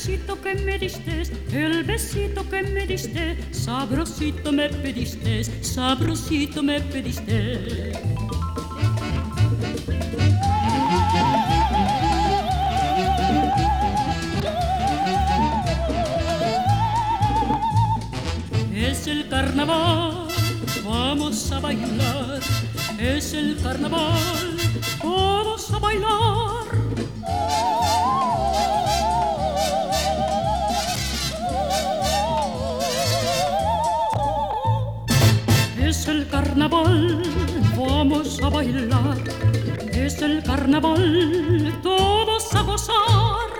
besito que me diste, el besito que me diste, sabrosito me pediste, sabrosito me pediste. Es el carnaval, vamos a bailar. Es el carnaval, vamos a bailar. Es el carnaval, vamos a bailar. Es el carnaval, todos a gozar.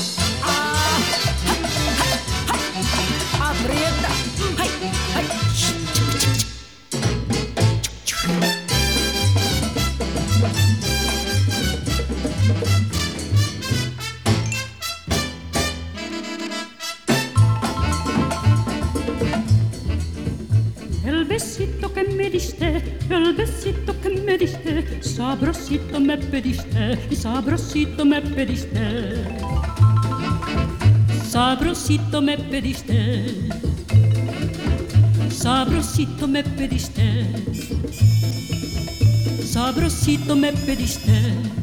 Aprieta. ¡Ay, ay! El besito que me diste, el besito que me diste, sabrosito me pediste, y sabrosito me pediste. Sabrosito me pediste, sabrosito me pediste, sabrosito me pediste.